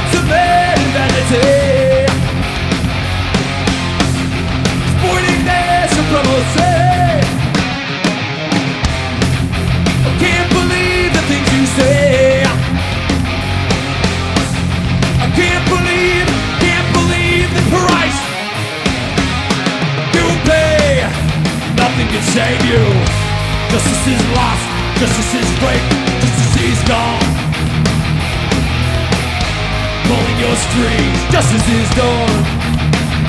to vanity. Sporting their supremacy. I can't believe the things you say. I can't believe the price you pay. Nothing can save you. Justice is lost, justice is break, justice is gone. Pulling your strings, justice is done.